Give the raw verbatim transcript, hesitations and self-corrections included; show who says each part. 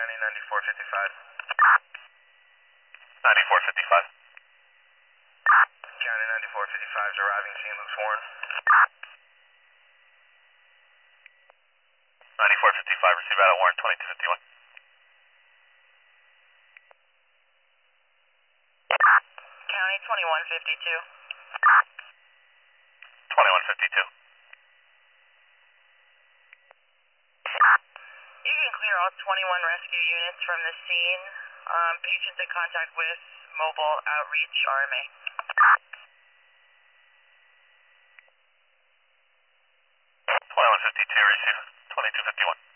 Speaker 1: County ninety-four fifty-five. ninety-four fifty-five. County ninety-four fifty-five is arriving, Saint Louis Warren. ninety-four fifty-five, receive out of Warren, twenty-two fifty-one.
Speaker 2: County twenty-one fifty-two.
Speaker 1: twenty-one fifty-two.
Speaker 2: You can clear all twenty-one rescue units from the scene. Um, patients in contact with mobile outreach R M A.
Speaker 1: twenty-one fifty-two, receive twenty-two fifty-one.